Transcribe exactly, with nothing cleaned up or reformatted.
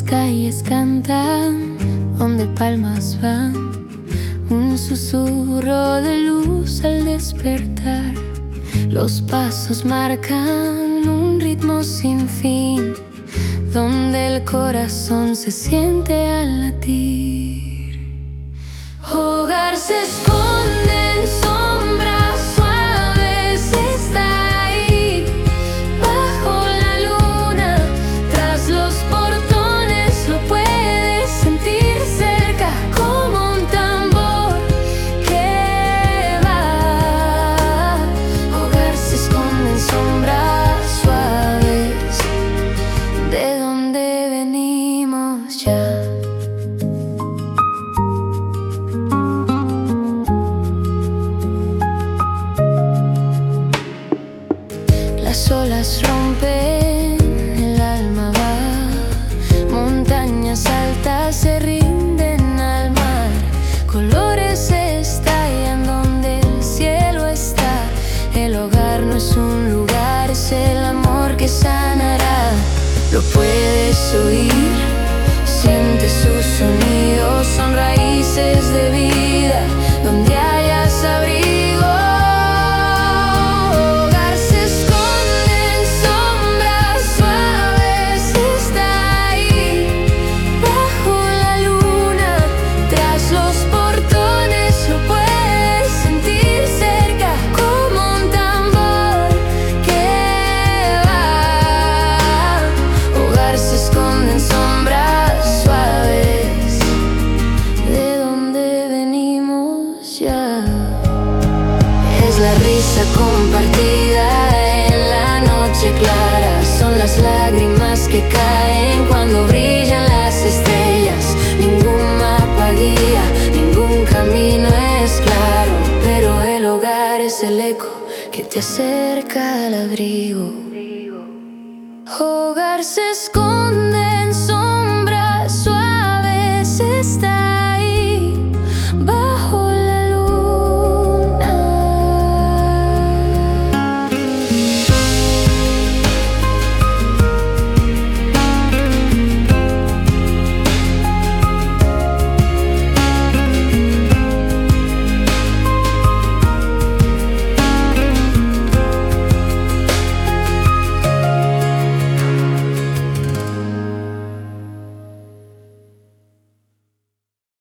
calles cantan, donde palmas van, un susurro de luz al despertar. Los pasos marcan un ritmo sin fin, donde el corazón se siente al latir. Hogar se esconde en sombras suaves, está ahí bajo la luna, tras los portones lo puedes sentir cerca, como un tambor que va. Hogar se esconde en sombras suaves, de donde venimos ya. Las olas rompen, el alma va, montañas altas se rinden al mar, colores estallan donde el cielo está. El hogar no es un lugar, es el amor que sanará. Lo puedes oír, siente sus sonidos, son raíces de vida donde hayas abrigo. La risa compartida en la noche clara, son las lágrimas que caen cuando brillan las estrellas. Ningún mapa guía, ningún camino es claro, pero el hogar es el eco que te acerca al abrigo. Hogar se esconde